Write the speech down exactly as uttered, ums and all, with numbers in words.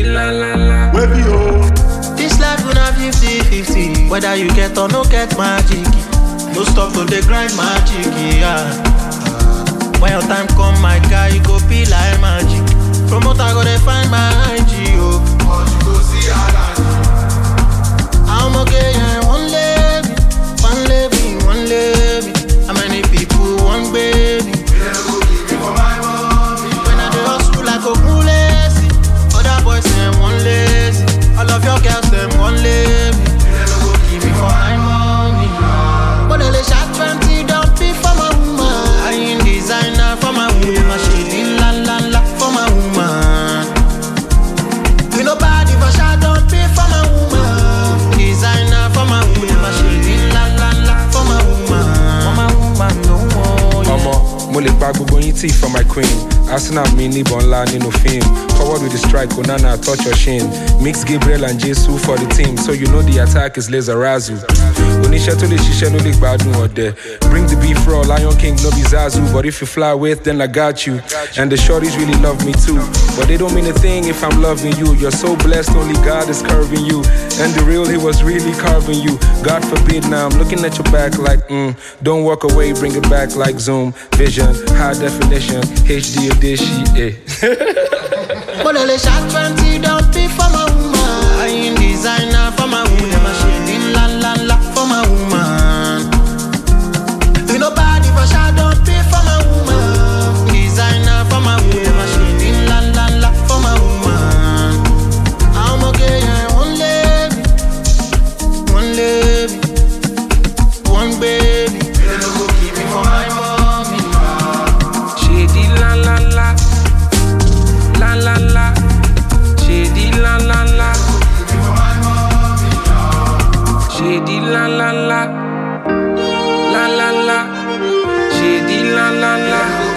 la la la. Wavy oh. This life gonna fifty fifty. Whether you get or no get magic. No stop to the grind magic, yeah. When your time come, my guy, you go be like magic. Promoter go dey find my I G, oh. But you go see allergy. I'm okay, yeah. One lady, one lady, one lady. How many people, one baby? We never go give me for my mommy. When I do hustle like a cool lazy. Other boys say one lazy. All of your girls them one lazy. We never go give me for my mommy. But they shot twenty, don't be for my woman. I ain't designer for my woman. She did la la la for my woman. We nobody for shot, don't be for my woman. Designer for my woman. She did la la la for my woman. For my woman, no more. Yeah. Omo, mo le gba gbogbo yin tea for my queen. Arsenal mi ní ìbọn ńlá nínú film. Forward with the strike, Onana touch your shin. Mix Gabriel and Jesus for the team, so you know the attack is laser razzle. Oníṣẹ́ tó lè ṣiṣẹ́ ló lè gbádùn ọ̀dẹ̀. Bring the beef raw, Lion King no be Zazu. But if you fly with, then I got you. And the shorties really love me too. But they don't mean a thing if I'm loving you. You're so blessed, only God is curving you. And the real, he was really carving you. God forbid now, I'm looking at your back like, mm. Don't walk away, bring it back like Zoom. Vision, high definition, H D edition, eh. But they shot twenty, don't be for my woman. I ain't designer for my woman. She did la la la for my woman. We nobody for shot, don't be for my woman. Designer for my woman. She did la la la for my woman. I'm okay, yeah. One lady, one lady, one baby. We never go give me for my mommy. She did la la la. La la la, she did la la la. She did la la la, la la la, she did la la la.